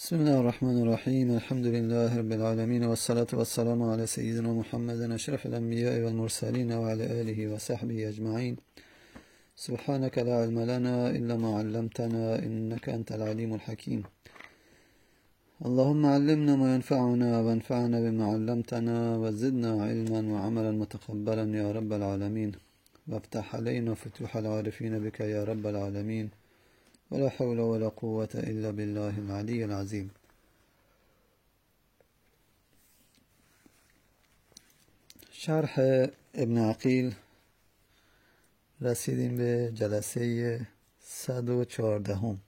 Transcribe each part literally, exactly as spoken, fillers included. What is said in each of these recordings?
بسم الله الرحمن الرحيم. الحمد لله رب العالمين، والصلاة والسلام على سيدنا محمد أشرف الأنبياء والمرسلين وعلى آله وصحبه أجمعين. سبحانك لا علم لنا إلا ما علمتنا إنك أنت العليم الحكيم. اللهم علمنا ما ينفعنا وانفعنا بما علمتنا وزدنا علما وعملا متقبلا يا رب العالمين، وافتح علينا فتوح العارفين بك يا رب العالمين، ولا حول ولا قوة إلا بالله العلي العظيم. شرح ابن عقیل رسیدیم به جلسه صد و چهاردهم.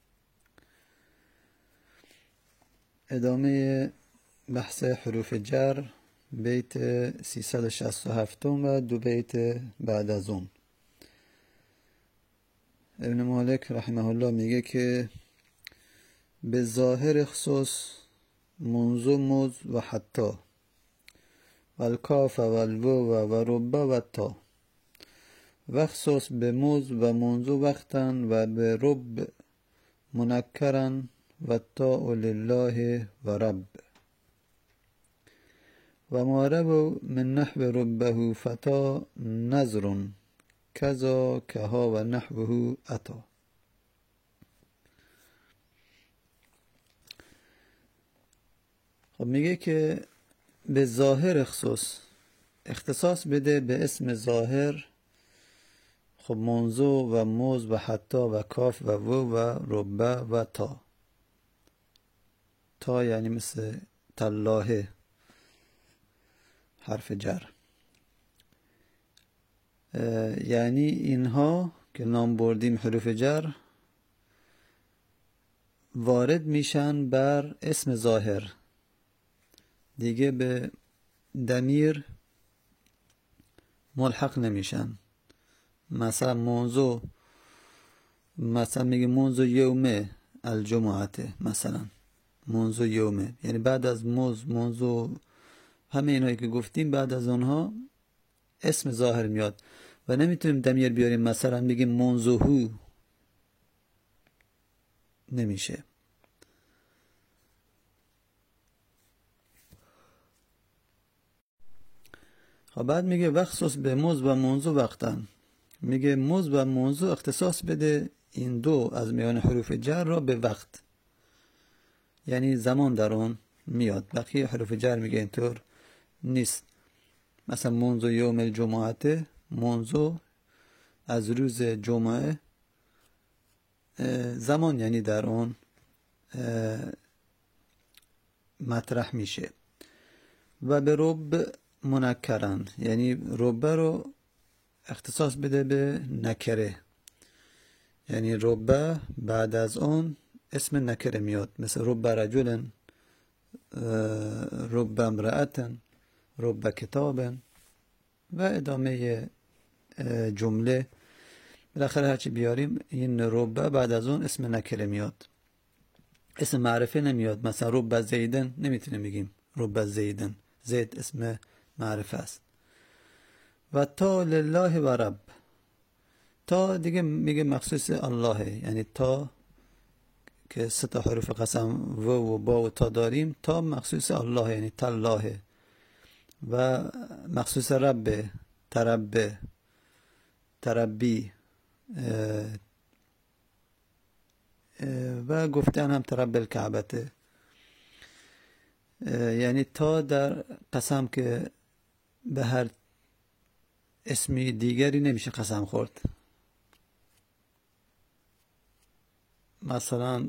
ادامه بحث حروف جر، بیت سیصد و شصت و هفت و دو بیت بعد از اون. ابن مالک رحمه الله میگه که به ظاهر خصوص منذ مز و حتی و الکاف و الو و رب و تا و خصوص به مز و منذ وقتا و به رب منکرا و تا لله و رب و ما ربو من نحو ربه فتا نظر کذا کها و نحوه اتا. خب میگه که به ظاهر خصوص اختصاص بده به اسم ظاهر. خب منذ و مز و حتی و کاف و و و ربه و تا. تا یعنی مثل تالله، حرف جر. یعنی اینها که نام بردیم حروف جر وارد میشن بر اسم ظاهر، دیگه به ضمیر ملحق نمیشن. مثلا منذ، مثلا میگه منذ یوم الجمعه، مثلا منذ یوم، یعنی بعد از مز، منذ، همه اینایی که گفتیم بعد از اونها اسم ظاهر میاد و نمیتونیم ضمیر بیاریم. مثلا بگیم منذهو، نمیشه. خب بعد میگه وخصوص به مز و منذ وقتا. میگه مز و منذ اختصاص بده این دو از میان حروف جر را به وقت، یعنی زمان در اون میاد. بقیه حروف جر میگه اینطور نیست. مثلا منذ یوم الجمعه، منذ از روز جمعه، زمان یعنی در اون مطرح میشه. و به رب منکرن، یعنی رب رو اختصاص بده به نکره، یعنی رب بعد از اون اسم نکره میاد، مثل رب رجل، رب امرأة، رب کتاب و ادامه جمله. بالاخره هرچی بیاریم این رب بعد از اون اسم نکره میاد، اسم معرفه نمیاد. مثلا رب زیدن نمیتونیم بگیم رب زیدن، زید اسم معرفه است. و تا لله و رب، تا دیگه میگه مخصوص الله، یعنی تا که سه تا حروف قسم و و با و تا داریم، تا مخصوص الله یعنی تالله، و مخصوص رب، تربه، تربی، و گفتن هم ترب الکعبته. یعنی تا در قسم که به هر اسمی دیگری نمیشه قسم خورد. مثلا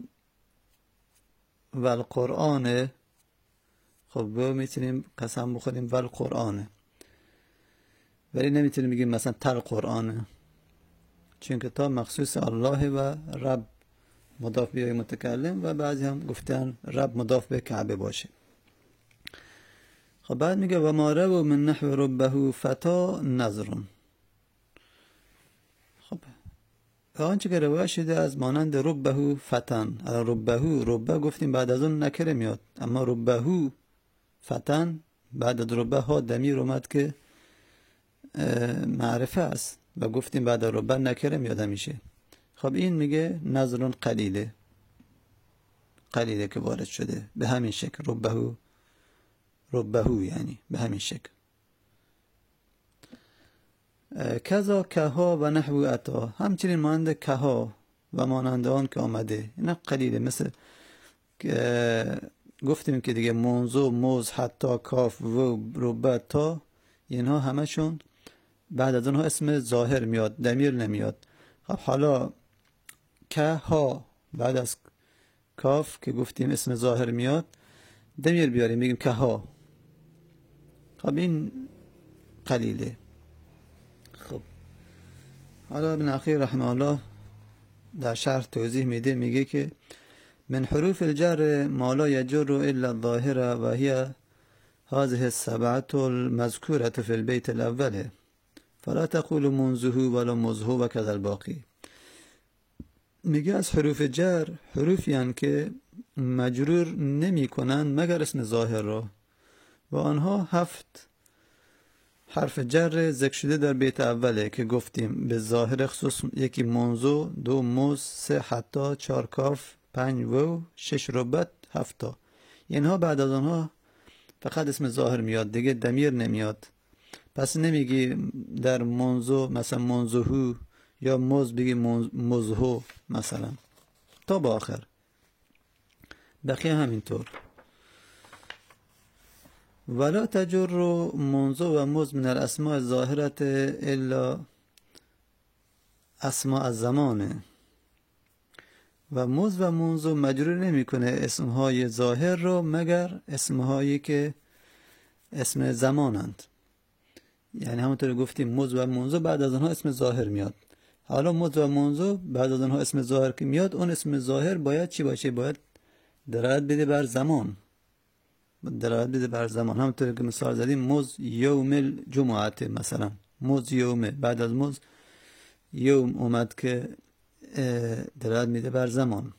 و القرآن، خب با میتونیم قسم بخوریم و القرآن، ولی نمیتونیم بگیم مثلا تل قرآن، چون که تا مخصوص الله و رب مضاف به متکلم، و بعضی هم گفتن رب مضاف به کعبه باشه. خب بعد میگه و ما رو من نحو ربه فتا نظرون. خب آنچه که روایت شده از مانند ربه فتن، ربه ربه گفتیم بعد از اون نکره میاد، اما ربه فتن بعد از ربه ها ضمیر اومد که معرفه است و گفتیم بعد از ربه نکره میاد میشه. خب این میگه نظرون قلیله، قلیله که وارد شده به همین شکل. ربهو ربهو یعنی به همین شکل. کذا کها و نحو اتا، همچنین مانند کها و مانند آن که آمده، اینا قلیله. مثل گفتیم که دیگه منذ، موز، حتی، کاف و ربه تا، اینها همشون بعد از اونها اسم ظاهر میاد، دمیر نمیاد. خب حالا که ها بعد از کاف که گفتیم اسم ظاهر میاد، دمیر بیاریم بگیم که ها. خب این قلیله. خب حالا ابن اخیر رحمه الله در شرح توضیح میده، میگه که من حروف الجر ما لا يجر الا الظاهره و هي هذه السبعه المذكوره في البيت الاول فلا تقول منذه ولا مزه و كذا الباقی. میگه از حروف جر حروفی هستند که مجرور نمی کنند مگر اسم ظاهر را، و آنها هفت حرف جر ذکر شده در بیت اوله که گفتیم به ظاهر خصوص یکی منذ، دو موز، سه حتی، چهار کاف، پنج و، شش ربت، هفتا. اینها بعد از آنها فقط اسم ظاهر میاد، دیگه دمیر نمیاد. پس نمیگی در منذ مثلا منذهو یا موز بگی مزهو مثلا تا با آخر. بقیه همینطور. ولا تجر منذ و مز من الاسماء الظاهرة الا اسماء الزمانه، و مز و منذ مجرور نمیکنه اسمهای ظاهر رو مگر اسمهایی که اسم زمانند. یعنی همونطور گفتیم مز و منذ بعد از آنها اسم ظاهر میاد. حالا مز و منذ بعد از آنها اسم ظاهر که میاد، اون اسم ظاهر باید چی باشه؟ باید دلالت بده بر زمان، دلالت بده بر زمان. همونطور که مثال زدیم مز یوم الجمعه مثلا، مز یوم بعد از مز یوم اومد که دلالت میده بر زمان،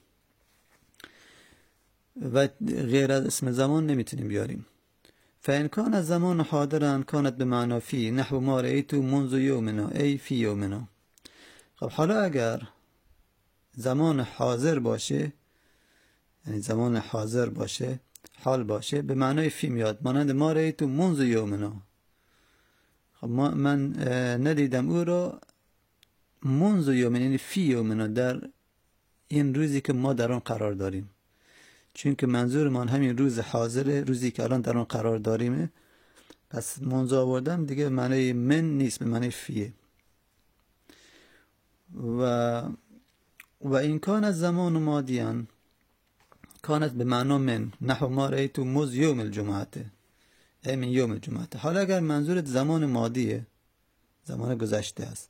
و غیر از اسم زمان نمیتونیم بیاریم. فإن كان الزمان حاضرا كانت بمعنى فی نحو ما رأیت منذ یومنا ای فی یومنا. خب حالا اگر زمان حاضر باشه، یعنی زمان حاضر باشه، حال باشه، به معنای فی میاد، مانند ما رأیت منذ یومنا. خب ما من ندیدم او را منذ یومنا، یعنی فی یومنا، در این روزی که ما در آن قرار داریم. چون که منظور من همین روز حاضره، روزی که الان در آن قرار داریمه. پس منذ آوردم دیگه معنی من نیست، به معنی فیه. و و این کان از زمان مادیان کانت به معنی من نحو ما رأیت مز یوم الجمعه ای من یوم الجمعه. حالا اگر منظورت زمان مادیه، زمان گذشته است،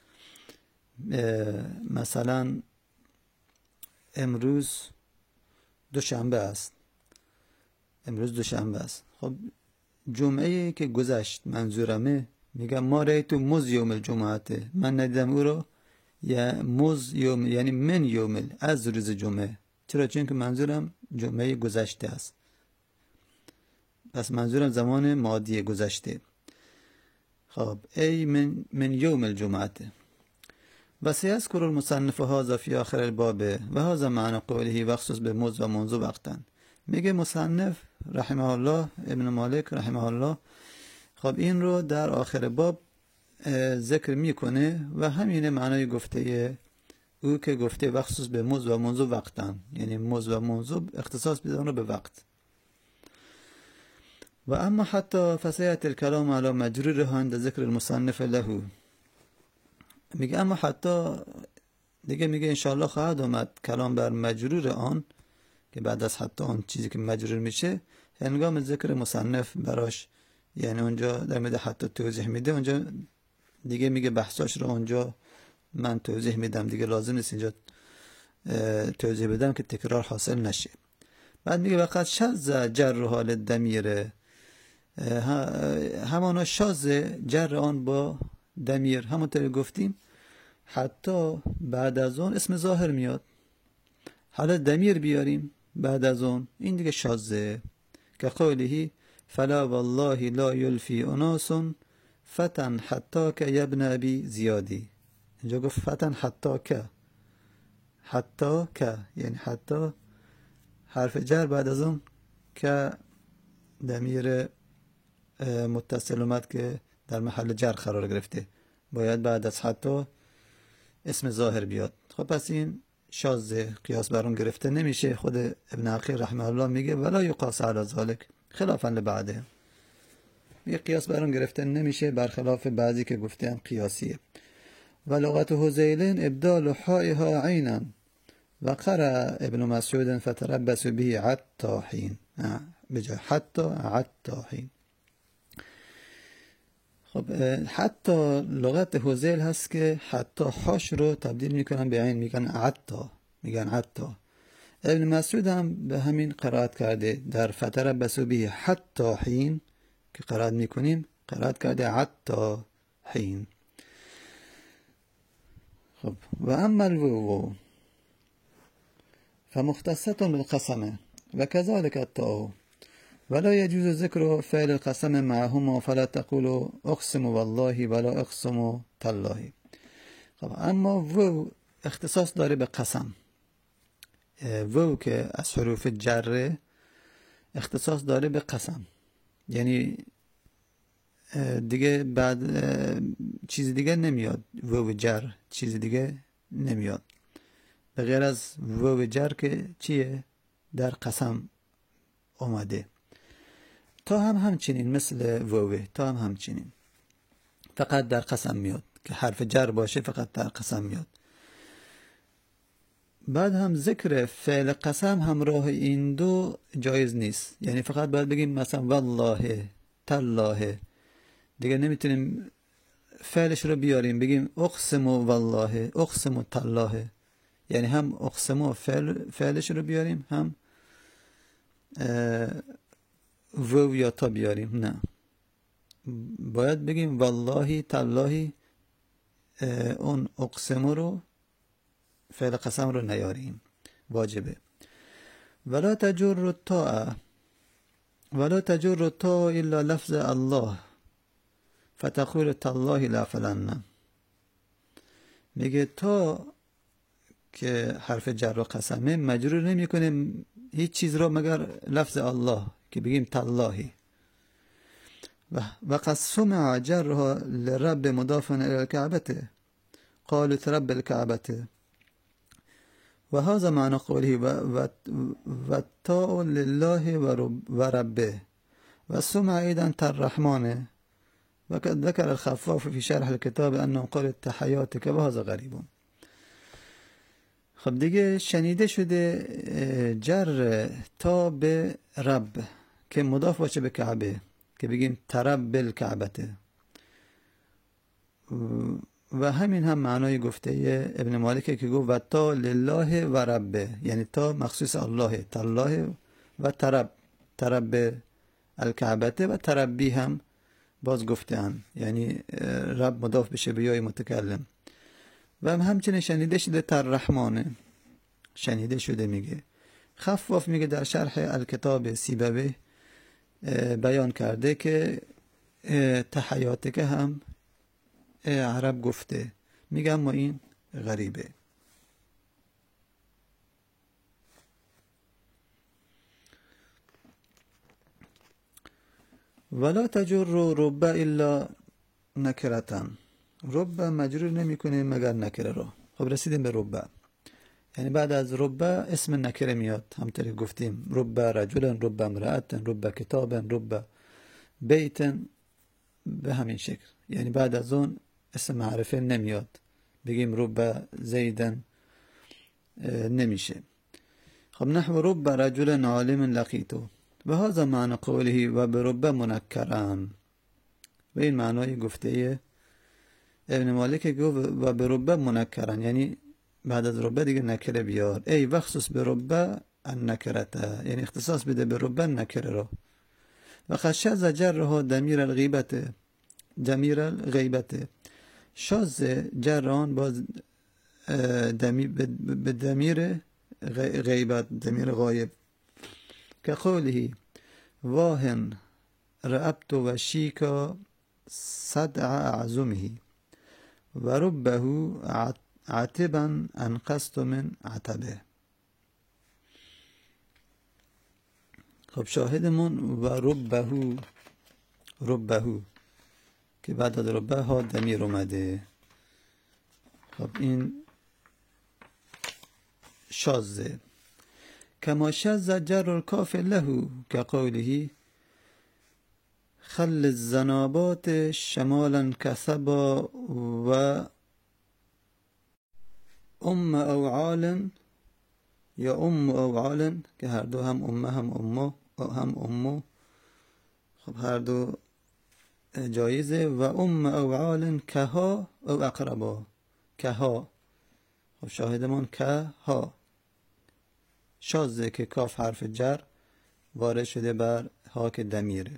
مثلا امروز دوشنبه است، امروز دوشنبه است. خب جمعه که گذشت منظورمه، میگم ما رأیت مز یوم الجمعه، من ندیدم او رو، یا مز یوم یعنی من یوم، از روز جمعه. چرا؟ چون که منظورم جمعه گذشته است، پس منظورم زمان ماضی گذشته. خب ای من من یوم الجمعه. و سیذکر المصنف هذا فی آخر الباب و هذا معنی قوله وخصوص به مز و منذ وقتا. میگه مصنف رحمه الله، ابن مالک رحمه الله، خب این رو در آخر باب ذکر میکنه و همین معنای گفته او که گفته وخصوص به مز و منذ وقتا، یعنی مز و منذ اختصاص بدن رو به وقت. و اما حتی فسیحت الکلام علی مجرور عند ذکر المصنف له. میگه اما حتی دیگه میگه انشاءالله خواهد آمد کلام بر مجرور آن، که بعد از حتی آن چیزی که مجرور میشه هنگام ذکر مصنف براش، یعنی اونجا در مورد حتی توضیح میده، اونجا دیگه میگه بحثاش رو اونجا من توضیح میدم، دیگه لازم نیست اینجا توضیح بدم که تکرار حاصل نشه. بعد میگه وقت شاذ جر حال دمیر، همانا شاذ جر آن با دمیر، همونطور گفتیم حتی بعد از اون اسم ظاهر میاد، حالا دمیر بیاریم بعد از اون، این دیگه شاذه. که قوله فلا والله لا یلفی اناس فتن حتی که یبن ابی زیادی. اینجا گفت فتن حتی که، حتی که یعنی حتی حرف جر بعد از اون که ضمیر متصل اومد که در محل جر قرار گرفته، باید بعد از حتی اسم ظاهر بیاد. خب پس این شاذ، قیاس بر اون گرفته نمیشه. خود ابن عقیل رحمه الله میگه ولا یقاس علی ذلک خلافا لبعده، میگه قیاس بر اون گرفته نمیشه برخلاف بعضی که گفتن قیاسیه. و لغت هذیلین ابدال حائها عینا و قرأ ابن مسعود فتربصوا به حتی حین، بجای حتی حتی حین. خب حتی لغت هذیل هست که حتی حاش رو تبدیل میکنن به عین، میگن حتی، میگن حتی. ابن مسعود هم به همین قرائت کرده، در فتربصوا به حتی حین که قرائت میکنیم قرائت کرده حتی حین. خب و اما الواو فمختصة بالقسم وكذلك التاء ولا يجوز ذكر فعل القسم معهما فلا تقولوا اقسم والله ولا اقسم تالله. خب اما واو اختصاص داره به قسم. واو که از حروف جره اختصاص داره به قسم، یعنی دیگه بعد چیز دیگه نمیاد. واو جر چیز دیگه نمیاد به غیر از واو جر که چیه؟ در قسم اومده. تا هم همچنین، مثل واو تا هم همچنین، فقط در قسم میاد که حرف جر باشه، فقط در قسم میاد. بعد هم ذکر فعل قسم همراه این دو جایز نیست، یعنی فقط باید بگیم مثلا والله تالله، دیگه نمیتونیم فعلش رو بیاریم بگیم اقسم والله اقسم تالله، یعنی هم اقسم فعل فعلش رو بیاریم هم واو یا تا بیاریم. نه، باید بگیم والله تالله، اون اقسم رو فعل قسم رو نیاریم، واجبه. ولا تجر الطاء ولا تجر الطاء الا لفظ الله فتقول تالله لافعلن. میگه تا که حرف جر و قسمه مجرور نمی کنه هیچ چیز رو مگر لفظ الله که بگیم تالله. و قد سمع جرها لرب مضاف الى الكعبه قالت رب الكعبه و هذا معنى قوله و التاء لله و ربه و سمع ایضا الرحمن وقد ذكر الخفاف في شرح الكتاب انه قال تحياتك و هذا غریب. خب دیگه شنیده شده جر تا به رب که مضاف باشه به کعبه که بگیم ترب بالکعبه، و همین هم معنای گفته ابن مالک که گفت و تا لله و ربه، یعنی تا مخصوص الله تالله و ترب ترب الکعبه و تربی هم باز گفتن، یعنی رب مضاف بشه به یای متکلم. و همچنین شنیده شده تر رحمانه، شنیده شده. میگه خفاف میگه در شرح الکتاب سیبوی بیان کرده که تحیاته که هم عرب گفته، میگه اما این غریبه. ولا تجر رب الا نکرتن، رب مجرور نمیکنه مگر نکره رو. خب رسیدیم به رب، یعنی بعد از رب اسم نکره میاد، همطوری گفتیم رب رجلا رب امرأة رب کتابا رب بیتا، به همین شکل. یعنی بعد از اون اسم معرفه نمیاد، بگیم رب زیدن نمیشه. خب نحو رب رجل عالم لقیتو و هذا معنی قوله و برب منکران، و این معنای گفته ابن مالک گفت و برب منکران، یعنی بعد از رب دیگه نکره بیار. ای وخصوص برب النکرته، یعنی اختصاص بده به رب نکره رو. و خشز جرها دمیر الغیبته دمیر الغیبته، شاز جران باز به دمیر غیبت، دمیر غایب، که قوله واهن رأبت و شیکا صدع اعظمه و ربه عتبا انقصت من عتبه. خب شاهدمون و ربهو، ربهو که بعد از ربه ها دمیر اومده. خب این شاذه. کما شذ جر الکاف له که قوله خل الزنابات شمالا کسبا و ام اوعال یا ام اوعال که هر دو هم امه هم امو هم امو خب هر دو جایزه. و ام اوعال که ها او اقربا، که ها. خب شاهدمان که ها شازه که کاف حرف جر وارد شده بر ها که دمیره.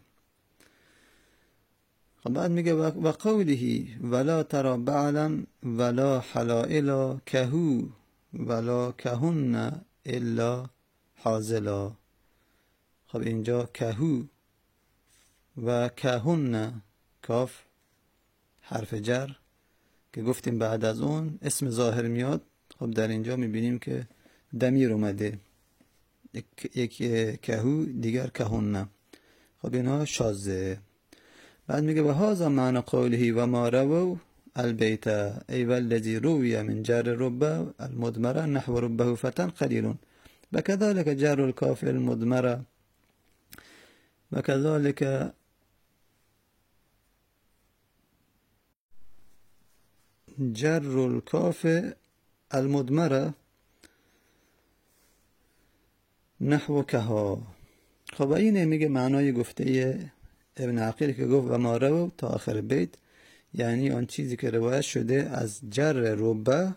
خب بعد میگه و قوله ولا ترى بعلا ولا حلائلا کهو ولا کهن الا حازلا. خب اینجا کهو و کهن کاف حرف جر که گفتیم بعد از اون اسم ظاهر میاد. خب در اینجا میبینیم که دمیر اومده، یک کهو دیگر کهن. خب اینها شاذه. بعد میگه و هذا معنی قوله و ما رووا البیت ای والذی روی من جر ربه المدمره نحو ربه فتن قلیل و كذلك جر الکاف المدمره و كذلك جر الکاف المدمره نحو کها. خب اینه میگه معنای گفته ابن عقیل که گفت و ما رو تا آخر بیت، یعنی آن چیزی که روایت شده از جر ربه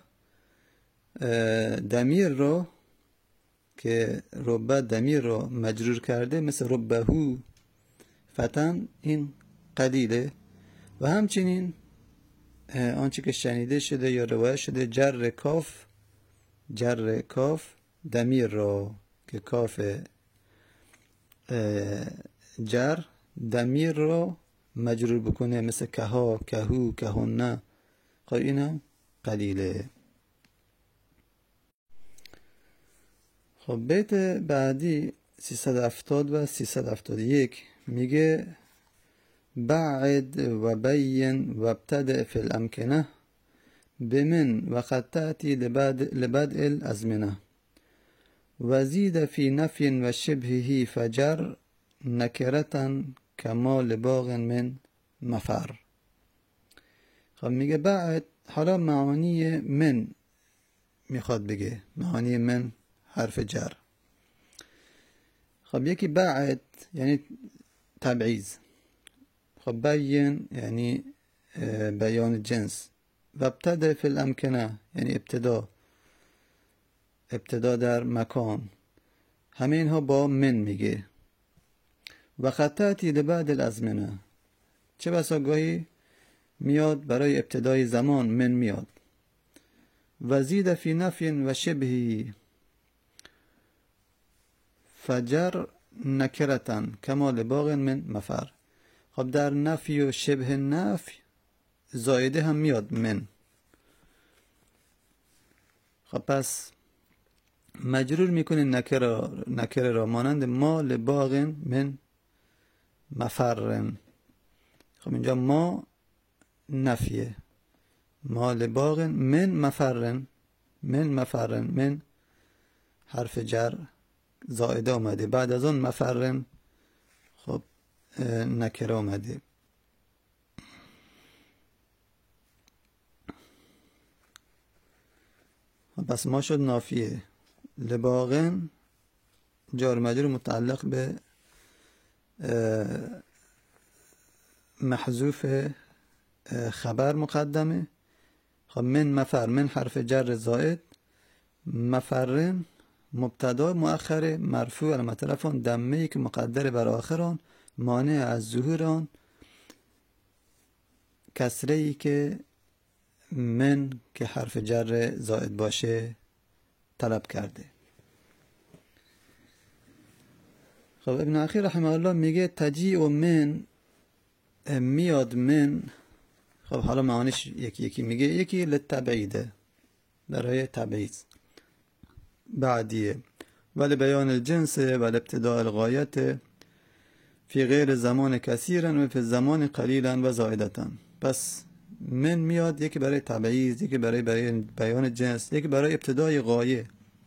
دمیر رو که ربه دمیر رو مجرور کرده مثل ربهو فتن این قلیله. و همچنین آنچه که شنیده شده یا روایت شده جر کاف جر کاف دمیر رو که کاف جر دمیر رو مجرور بکنه مثل کها کهو کهنه. خب این هم قلیله. خب بیت بعدی سیصد و هفتاد و سیصد و هفتاد و یک میگه بعد و بین و ابتدع فی الامکنه بمن و قد تأتی لبدء الازمنه و زید فی نفی و شبهه فجر نکرتا کما لباغ من مفر. خب میگه بعد حالا معانی من میخواد بگه، معانی من حرف جر. خب یکی بعد یعنی تبعیض، خب بین یعنی بیان جنس، و ابتدع فی الامکنه یعنی ابتدا، ابتدا در مکان. همه اینها با من میگه. و خطاتی لبعد الازمنه، چه بسا گاهی میاد برای ابتدای زمان من میاد. و زید فی نفی و شبهی فجر نکرتن کما لباغ من مفر. خب در نفی و شبه نفی زایده هم میاد من. خب پس مجرور میکنه نکره نکره را مانند ما لباغ من مفرن. خب اینجا ما نفیه، ما لباغ من مفرن، من مفرن، من حرف جر زائده آمده، بعد از اون مفرن خب نکره آمده. پس ما شد نافیه، لباغن جار مجرور متعلق به محذوف خبر مقدمه. خب من مفر، من حرف جر زائد، مفرن مبتدا مؤخره مرفوع علامت رفع دمه ای که مقدر بر آخران مانع از ظهور آن کسره ای که من که حرف جر زائد باشه طلب کرده. خب ابن عقیل رحمه الله میگه تجیع و من میاد من. خب حالا معانیش یکی یکی میگه. یکی للتبعیده، برای تبعیض. بعدیه ولی بیان الجنس و ابتداء الغایت فی غیر زمان کثیرا و فی زمان قلیلا و زائدتا. پس من میاد یکی برای تبعیض، یکی برای برای بیان جنس، یکی برای ابتدای غایه.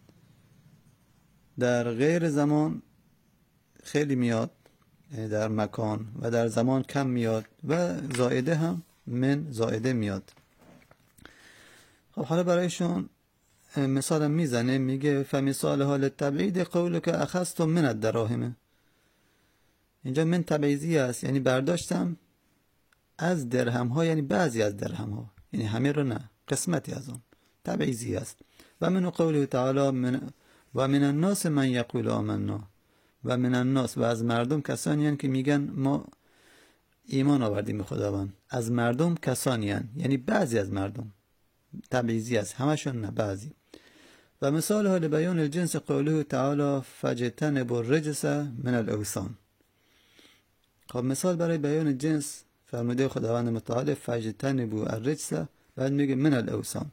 در غیر زمان خیلی میاد، یعنی در مکان، و در زمان کم میاد و زائده هم من زائده میاد. خب حالا برایشون مثال میزنه، میگه فمثال حال تبعید قول که اخذتم من الدراهم. اینجا من تبعیضی است، یعنی برداشتم از درهم ها، یعنی بعضی از درهم ها، یعنی همه رو نه، قسمتی از اون تبعیضی است. و من قوله تعالی من و من الناس من یقول آمنا. و من الناس، و از مردم کسانی هستند که میگن ما ایمان آوردیم به خداوند. از مردم کسانی هستند، یعنی بعضی از مردم، تبعیضی است، همشون نه، بعضی. و مثال حال بیان الجنس قوله تعالی فاجتنبوا الرجس من الاوثان. خب مثال برای بیان جنس فرموده خداوند متعال فاجتنبوا الرجس، بعد میگه من الاوثان.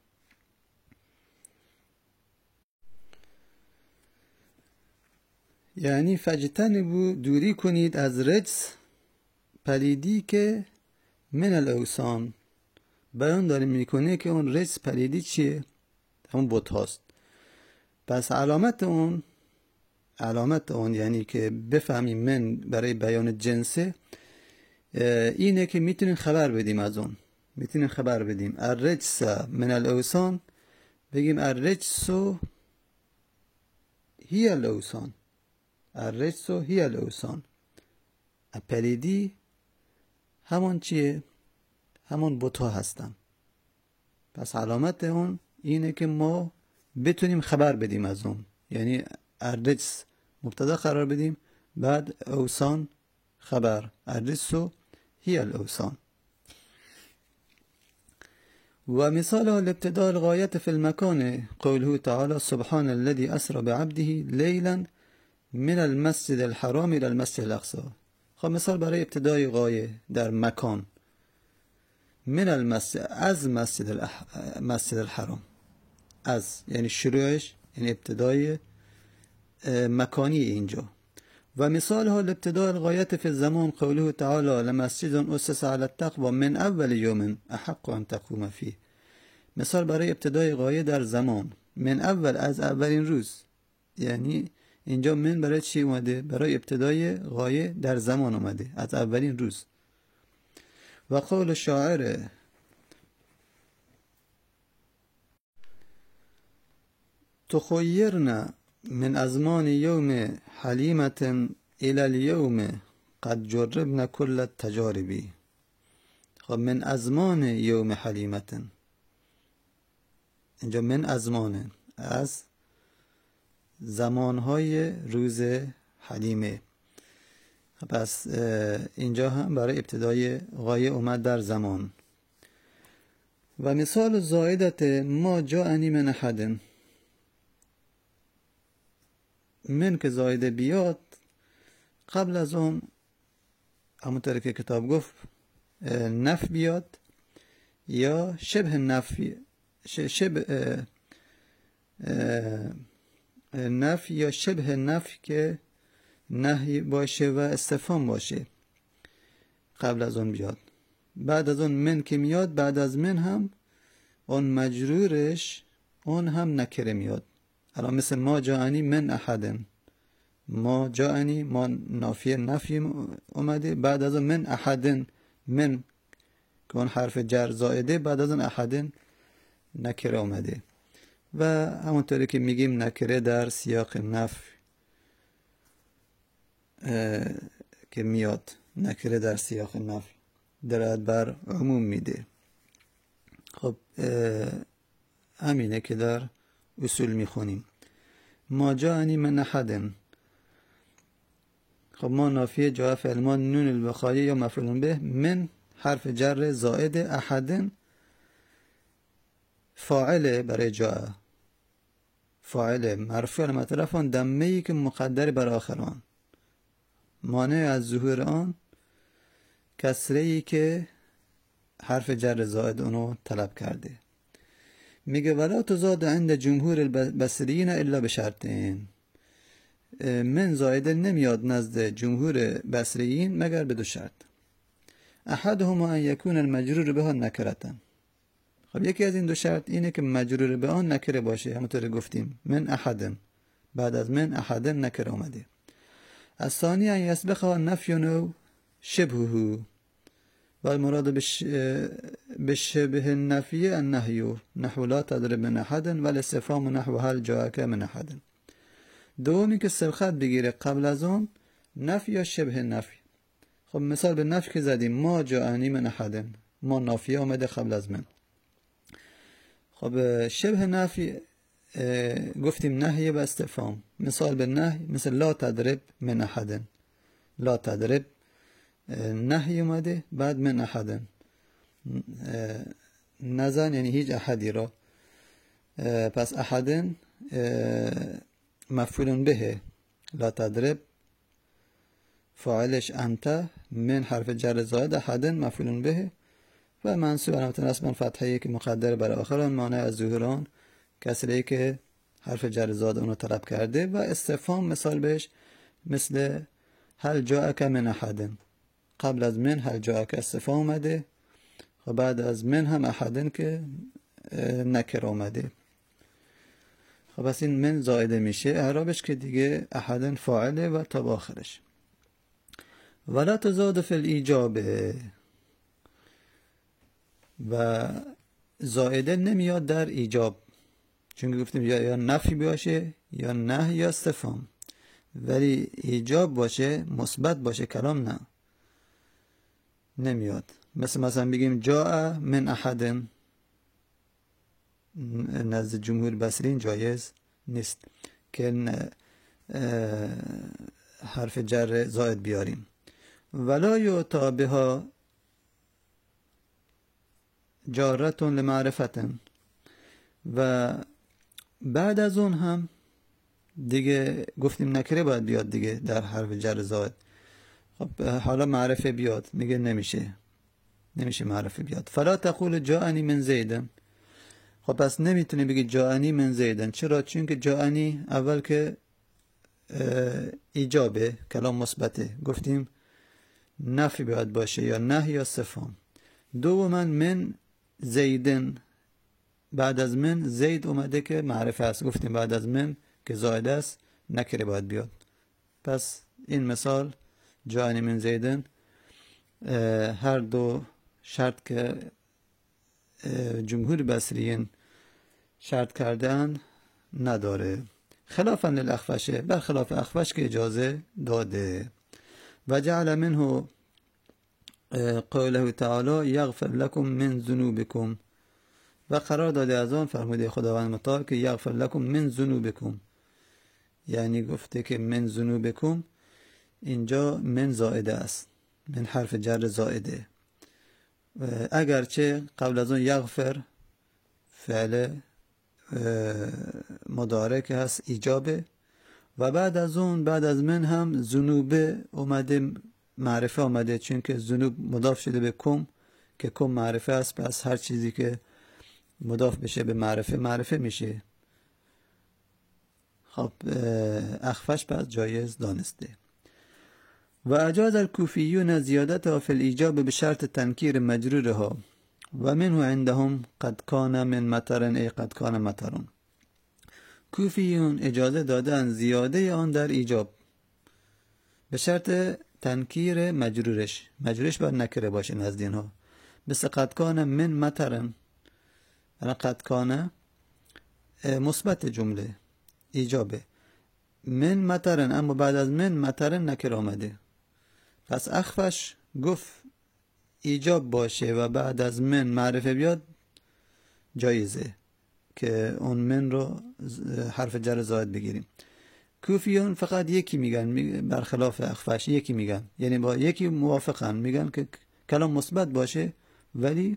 یعنی فاجتنبوا، دوری کنید، از رجس، پلیدی که من الاوثان. بیان داره میکنه که اون رجس پلیدی چیه؟ همون بت هاست. پس علامت اون علامت اون یعنی که بفهمیم من برای بیان جنسه، اینه که میتونیم خبر بدیم از اون، میتونیم خبر بدیم الرجس من الاوثان، بگیم الرجس هی الاوثان، الرجس هی الاوثان. پلیدی همون چیه؟ همون بت‌ها هستن. پس علامت اون اینه که ما بتونیم خبر بدیم از اون، یعنی الرجس مبتدا قرار بدیم، بعد اوثان خبر، الرجس هی الاوثان. و مثال الابتداء الغایت فی المکان قوله تعالی سبحان الذي اسرى بعبده لیلا من المسجد الحرام الى المسجد الاقصی. خب مثال برای ابتدای غایه در مکان، من المسجد، از مسجد الح... مسجد الحرام، از یعنی شروعش، یعنی ابتدای مکانی اینجا. و مثال ها الابتداء الغایت فی الزمان قوله تعالی لمسجد اسس علی التقوى من اول یوم احق ان تقوم فیه. مثال برای ابتدای غایه در زمان، من اول، از اولین روز. یعنی اینجا من برای چی اومده؟ برای ابتدای غایه در زمان اومده، از اولین روز. و قول شاعر تخیرنا من ازمان یوم حلیمت الى اليوم قد جربنا کل التجاربی. خب من ازمان یوم حلیمت، اینجا من ازمان، از زمانهای روز حلیمه. پس اینجا هم برای ابتدای غایه اومد در زمان. و مثال زائدت ما جاءنی من احد، من که زائده بیاد قبل از اون همونطور که کتاب گفت نف بیاد یا شبه نفی، شبه نف یا شبه نف که نهی باشه و استفهام باشه قبل از اون بیاد. بعد از اون من که میاد، بعد از من هم اون مجرورش اون هم نکره میاد. الان مثل ما جاءنی من احدن، ما جاءنی ما نافیه نفی اومده، بعد از اون من احدن، من که اون حرف جر زائده، بعد از اون احدن نکره اومده. و همونطوری که میگیم نکره در سیاق نفی که میاد، نکره در سیاق نفی درد بر عموم میده. خب همینه که در اصول میخونیم. ما جاءنی من احدن، خب ما نافیه جا فعل ما نون الوقایه یا مفعول به، من حرف جر زائد، احدن فاعل برای جا، فاعل مرفوع علامت رفع آن دمه ای که مقدر بر آخر آن، مانع از ظهور آن کسره ای که حرف جر زائد اونو طلب کرده. میگه ولا تزاد عند جمهور البصریین الا بشرطین. من زائده نمیاد نزد جمهور بصریین مگر به دو شرط. احدهما ان یکون المجرور بها نکرتن. خب یکی از این دو شرط اینه که مجرور به آن نکره باشه، همونطور گفتیم من احدن، بعد از من احدن نکره آمده. الثانی ان یسبقها نفی و شبهه، و المراد بشبه النفی النهی نحو لا تضرب من احدن و الاستفهام نحو هل جاءک من احدن. دومی که سبقت بگیره قبل از اون نفی یا شبه نفی. خب مثال به نفی که زدیم ما جاءنی من احدن، ما نافیه آمده قبل از من. خب شبه نفی گفتیم نهی و استفهام. مثال به نهی مثل لا تضرب من احدن، لا تضرب نهی اومده بعد من احدن، نزن یعنی هیچ احدی را. پس احدن مفعول به، لا تضرب فاعلش انت، من حرف جر زائد، احدن مفعول به و منصوب علامت نصب فتحه‌ای که مقدر بر آخر مانع از ظهوران کسری که حرف جر زائد اونو طلب کرده. و استفهام مثال بهش مثل هل جاءک من احدن، قبل از من هل جاءک استفهام اومده و بعد از من هم احدن که نکره اومده. خب پس این من زائده میشه، اعرابش که دیگه احدن فاعله و تا آخرش. ولا تزاد فی الایجاب، و زائده نمیاد در ایجاب، چون گفتیم یا یا نفی باشه یا نه یا استفهام، ولی ایجاب باشه مثبت باشه کلام نه نمیاد. مثل مثلا بگیم جاء من احدن، نزد جمهور بصرین جایز نیست که حرف جر زائد بیاریم. ولا یعطا بها جارتون لمعرفتن، و بعد از اون هم دیگه گفتیم نکره باید بیاد دیگه در حرف جر زائد. خب حالا معرفه بیاد، میگه نمیشه نمیشه معرفه بیاد. فلا تقول جاءنی من زیدن. خب پس نمیتونی بگی جاءنی من زیدن. چرا؟ چون که جاءنی اول که ایجابه، کلام مثبته، گفتیم نفی باید باشه یا نه یا استفهام. دوما من زیدن، بعد از من زید اومده که معرفه است، گفتیم بعد از من که زائد است نکره باید بیاد. پس این مثال جاءنی من زیدن هر دو شرط که جمهور بصریین شرط کردن نداره، خلافا للاخفشه، برخلاف اخفش که اجازه داده. و جعل منه قوله تعالی یغفر لکم من ذنوبکم، و قرار داده از آن فرموده خداوند متعال که یغفر لکم من ذنوبکم، یعنی گفته که من ذنوبکم اینجا من زائده است، من حرف جر زائده، اگرچه قبل از اون یغفر فعل مضارع که هست ایجابه، و بعد از اون بعد از من هم ذنوب اومده معرفه اومده، چون که ذنوب مضاف شده به کم که کم معرفه است. پس هر چیزی که مضاف بشه به معرفه معرفه میشه. خب اخفش پس جایز دانسته. و اجاز الکوفیون زیادتها فی الایجاب به شرط تنکیر مجرورها و منه عندهم قد کان من مطرن ای قد کان مطرون. کوفیون اجازه دادن زیاده آن در ایجاب به شرط تنکیر مجرورش، مجرورش باید نکره باشه نزد اینها. مثل قد کان من مطرن، یعنی قد کان مثبت جمله ایجابه، من مطرن، اما بعد از من مطرن نکره آمده. پس اخفش گفت ایجاب باشه و بعد از من معرفه بیاد جایزه که اون من رو حرف جر زائد بگیریم. کوفیان فقط یکی میگن، برخلاف اخفش یکی میگن، یعنی با یکی موافقن، میگن که کلام مثبت باشه ولی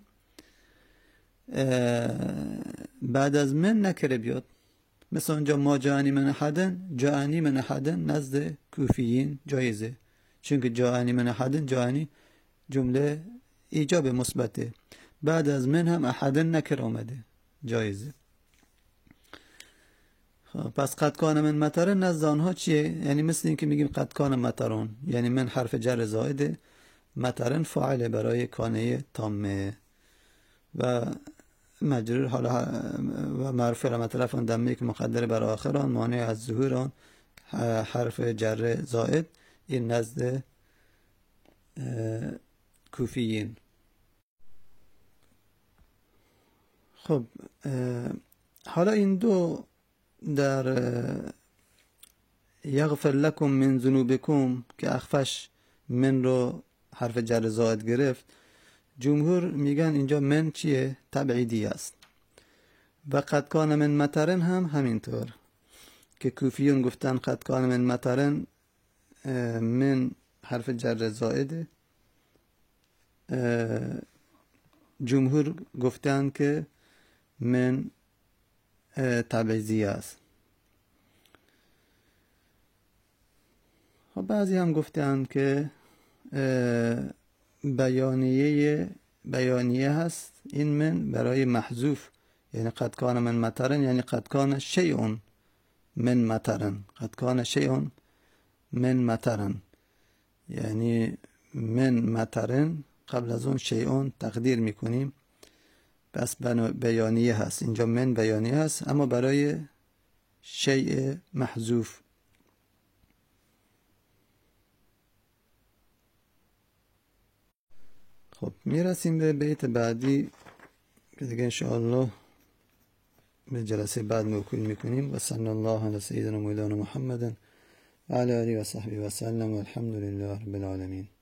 بعد از من نکره بیاد. مثلا اونجا ما جاءنی من احدن، جاءنی من احدن نزد کوفیین جایزه، چون که جاءنی من احدن جاءنی جمله ایجاب مثبته، بعد از من هم احدن نکره آمده جایزه. خب پس قد کان من مطرن نزد آنها چیه؟ یعنی مثل این که میگیم قد کان مطرون، یعنی من حرف جر زائده، مطرن فاعل برای کانه تامه و مجرور حالا و مرفوع علامت رفع دمه که مقدر بر آخر آن مانع از ظهور آن حرف جر زائد. این نزد کوفیین. خب حالا این دو در یغفر لکم من ذنوبکم که اخفش من رو حرف جر زائد گرفت، جمهور میگن اینجا من چیه؟ تبعیدی است. و قد کان من مطرن هم همینطور که کوفیون گفتن قد کان من مطرن من حرف جر زائده، جمهور گفتن که من تبعیضی است. خب بعضی هم گفتن که بیانیه بیانیه هست این من برای محذوف، یعنی قد کان من مطرن یعنی قد کان شیء من مطرن، قد کان شیء من مطرن یعنی من مطرن قبل از اون شیء تقدیر میکنیم، پس بیانیه هست. اینجا من بیانیه هست اما برای شیء محذوف. خب میرسیم به بیت بعدی که دیگه انشاءالله به جلسه بعد موکول میکنیم. و صلی الله علی سیدنا مولانا محمد و علی آله و صحبه و سلم و الحمد لله رب العالمین.